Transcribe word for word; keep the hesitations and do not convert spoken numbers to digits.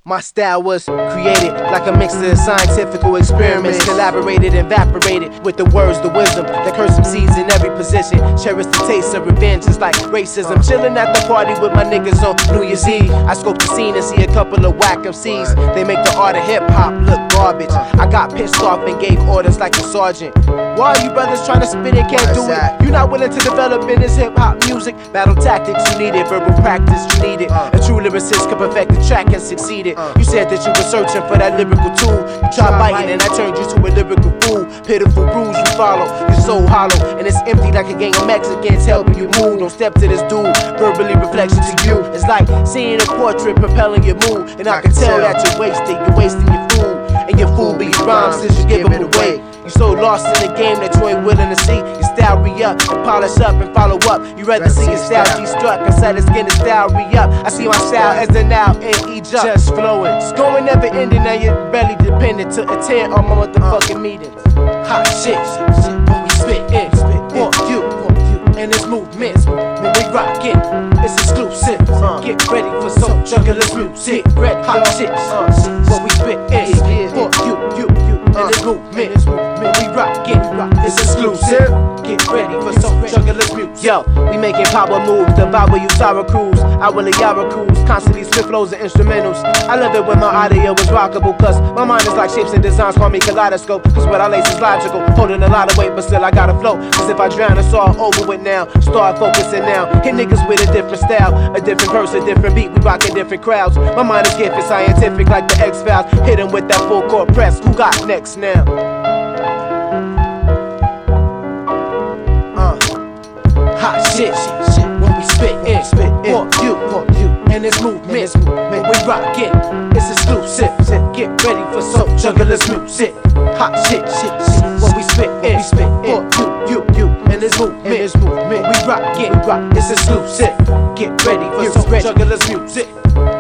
My style was created like a mix of scientific experiments, collaborated and evaporated with the words, the wisdom that curse some seeds in every position. Cherish the taste of revenge, it's like racism. Chilling at the party with my niggas on New Year's Eve. I scope the scene and see a couple of whack M Cs. They make the art of hip hop look garbage. I got pissed off and gave orders like a sergeant. Why are you brothers trying to spit it, can't do it? You not willing to develop in this hip hop music. Battle tactics, you need it. Verbal practice, you need it. A true lyricist can perfect the track and succeed it. You said that you were searching for that lyrical tool. You tried biting and I turned you to a lyrical fool. Pitiful bruise you follow, your soul hollow, and it's empty like a gang of Mexicans helping you move. Don't step to this dude, verbally reflection to you. It's like seeing a portrait propelling your mood, and I can tell that you're wasted. You're wasting your food, and your food be your rhymes since you give them away. You so lost in the game that you ain't willing to see your style re-up and polish up and follow up. You rather see your style destruct inside the skin and style re-up. I see my style as the now in Egypt, just flowing, it's going never ending. Now you're barely dependent to attend all my motherfucking meetings. Hot shit, when we spit in, for you, and it's movements. When we rock it, it's exclusive. Get ready for some jugglers music. Hot shit, when we spit in, for you, you, you, and it's movements. When we rock it, it's exclusive. Get ready for some jugglers music. Yo, we making power moves, devour you sour crews. I will Yara cruise, constantly swift flows and instrumentals. I love it when my audio is rockable, cause my mind is like shapes and designs, call me kaleidoscope. Cause what I lace is logical, holding a lot of weight, but still I gotta flow. Cause if I drown, it's all over with now. Start focusing now, hit niggas with a different style, a different verse, a different beat, we rockin' different crowds. My mind is gifted, scientific like the X-Files. Hit 'em with that full court press, who got next now? Uh, hot shit, shit, shit. When we spit in, spit in, for you, for you, and it's movement. When we rock it, it's exclusive. Get ready for some jugglers music. Hot shit, shit, shit. When we spit in, spit in, for you, you, you, and it's movement. When we rock it, it's exclusive. Get ready for some jugglers music.